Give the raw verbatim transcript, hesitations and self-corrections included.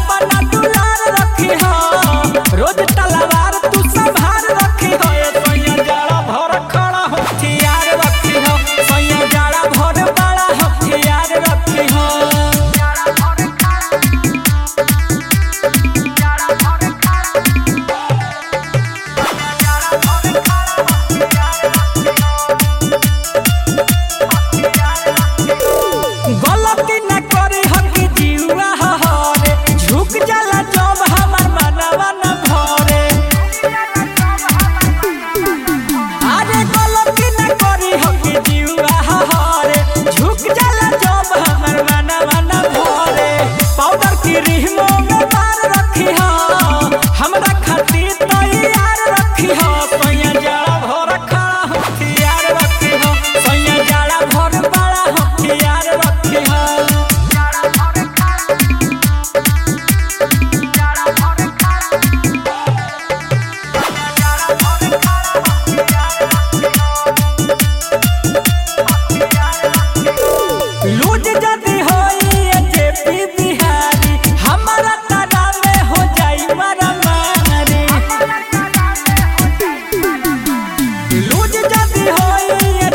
अपना दुलार रखी हो रोज तलवार तू संभार रखी हो सैया जाड़ा भर खड़ा हथियार रखी हो सैया जाड़ा भर बड़ा हथियार रखी हो गलती न करी हकी जीवा हरे झुक जाला जब हमार मनवा न भरे अरे गलती न करी हकी जीवा हरे झुक जाला जब हमार मनवा न भरे पाउडर की रिहमो में मार रखी हो हमरा खातिर तैयार रखी हो सैया जाड़ा भर खड़ा हथियार रखी हो सैया जाड़ा भर बड़ा हथियार रखी हो लूज जदी होई जेपी बिहारी हमारा ताना में हो जाई मारामारी लूज जदी होई